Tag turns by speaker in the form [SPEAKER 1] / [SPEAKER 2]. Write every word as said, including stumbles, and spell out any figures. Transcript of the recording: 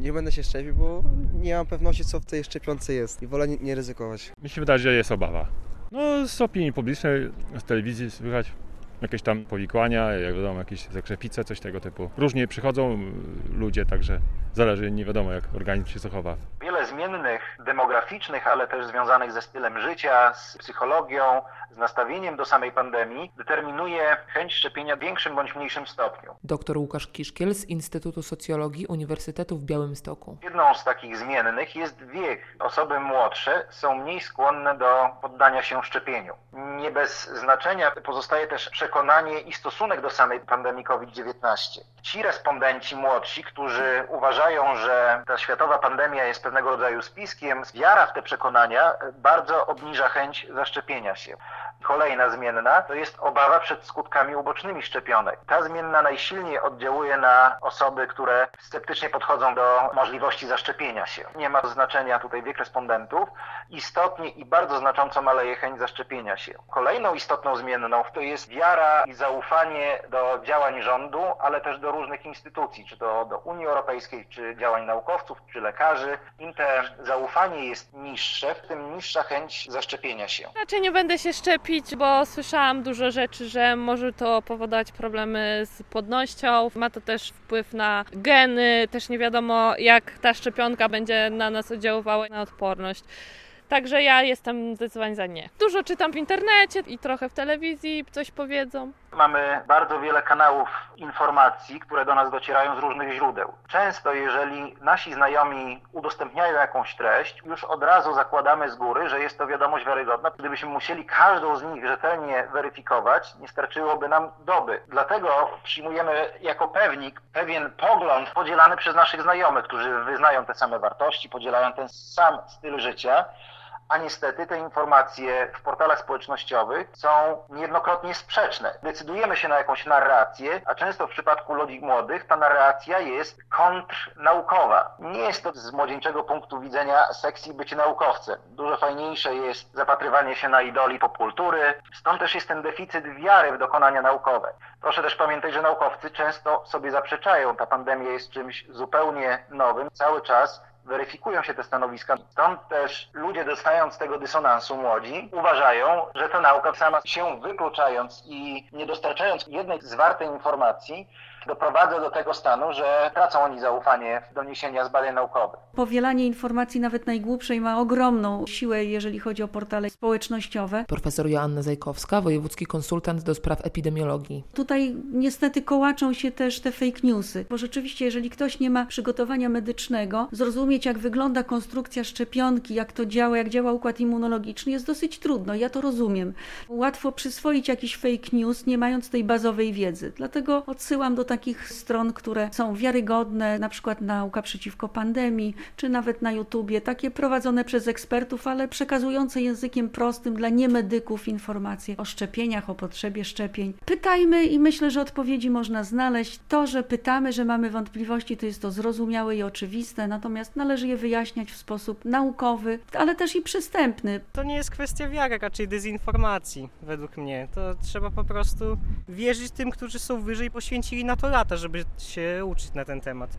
[SPEAKER 1] Nie będę się szczepił, bo nie mam pewności, co w tej szczepionce jest i wolę nie, nie ryzykować.
[SPEAKER 2] Mi się wydaje, że jest obawa. No z opinii publicznej, z telewizji słychać jakieś tam powikłania, jak wiadomo, jakieś zakrzepice, coś tego typu. Różnie przychodzą ludzie, także zależy, nie wiadomo, jak organizm się zachowa.
[SPEAKER 3] Wiele zmiennych demograficznych, ale też związanych ze stylem życia, z psychologią, z nastawieniem do samej pandemii determinuje chęć szczepienia w większym bądź mniejszym stopniu.
[SPEAKER 4] Doktor Łukasz Kiszkiel z Instytutu Socjologii Uniwersytetu w Białymstoku.
[SPEAKER 3] Jedną z takich zmiennych jest wiek. Osoby młodsze są mniej skłonne do poddania się szczepieniu. Nie bez znaczenia pozostaje też przekonanie i stosunek do samej pandemii COVID dziewiętnaście. Ci respondenci młodsi, którzy uważają, że ta światowa pandemia jest pewnego rodzaju spiskiem, wiara w te przekonania bardzo obniża chęć zaszczepienia się. Kolejna zmienna to jest obawa przed skutkami ubocznymi szczepionek. Ta zmienna najsilniej oddziałuje na osoby, które sceptycznie podchodzą do możliwości zaszczepienia się. Nie ma znaczenia tutaj wiek respondentów. Istotnie i bardzo znacząco maleje chęć zaszczepienia się. Kolejną istotną zmienną to jest wiara i zaufanie do działań rządu, ale też do różnych instytucji, czy to do Unii Europejskiej, czy działań naukowców, czy lekarzy. Im te zaufanie jest niższe, tym niższa chęć zaszczepienia się.
[SPEAKER 5] Raczej nie będę się szczepić, bo słyszałam dużo rzeczy, że może to powodować problemy z płodnością. Ma to też wpływ na geny, też nie wiadomo, jak ta szczepionka będzie na nas oddziaływała na odporność. Także ja jestem zdecydowanie za nie. Dużo czytam w internecie i trochę w telewizji, coś powiedzą.
[SPEAKER 3] Mamy bardzo wiele kanałów informacji, które do nas docierają z różnych źródeł. Często, jeżeli nasi znajomi udostępniają jakąś treść, już od razu zakładamy z góry, że jest to wiadomość wiarygodna. Gdybyśmy musieli każdą z nich rzetelnie weryfikować, nie starczyłoby nam doby. Dlatego przyjmujemy jako pewnik pewien pogląd podzielany przez naszych znajomych, którzy wyznają te same wartości, podzielają ten sam styl życia. A niestety te informacje w portalach społecznościowych są niejednokrotnie sprzeczne. Decydujemy się na jakąś narrację, a często w przypadku ludzi młodych ta narracja jest kontrnaukowa. Nie jest to z młodzieńczego punktu widzenia seksji bycie naukowcem. Dużo fajniejsze jest zapatrywanie się na idoli popkultury. Stąd też jest ten deficyt wiary w dokonania naukowe. Proszę też pamiętać, że naukowcy często sobie zaprzeczają. Ta pandemia jest czymś zupełnie nowym. Cały czas weryfikują się te stanowiska. Stąd też ludzie, dostając tego dysonansu młodzi, uważają, że ta nauka sama się wykluczając i nie dostarczając jednej zwartej informacji, doprowadza do tego stanu, że tracą oni zaufanie w doniesienia z badań naukowych.
[SPEAKER 6] Powielanie informacji nawet najgłupszej ma ogromną siłę, jeżeli chodzi o portale społecznościowe.
[SPEAKER 4] Profesor Joanna Zajkowska, wojewódzki konsultant do spraw epidemiologii.
[SPEAKER 6] Tutaj niestety kołaczą się też te fake newsy, bo rzeczywiście, jeżeli ktoś nie ma przygotowania medycznego, zrozumieć, jak wygląda konstrukcja szczepionki, jak to działa, jak działa układ immunologiczny, jest dosyć trudno. Ja to rozumiem. Łatwo przyswoić jakiś fake news, nie mając tej bazowej wiedzy. Dlatego odsyłam do takich stron, które są wiarygodne, na przykład Nauka przeciwko pandemii, czy nawet na YouTubie, takie prowadzone przez ekspertów, ale przekazujące językiem prostym dla niemedyków informacje o szczepieniach, o potrzebie szczepień. Pytajmy i myślę, że odpowiedzi można znaleźć. To, że pytamy, że mamy wątpliwości, to jest to zrozumiałe i oczywiste, natomiast należy je wyjaśniać w sposób naukowy, ale też i przystępny.
[SPEAKER 7] To nie jest kwestia wiary, raczej dezinformacji, według mnie. To trzeba po prostu wierzyć tym, którzy są wyżej, poświęcili na to lata, żeby się uczyć na ten temat.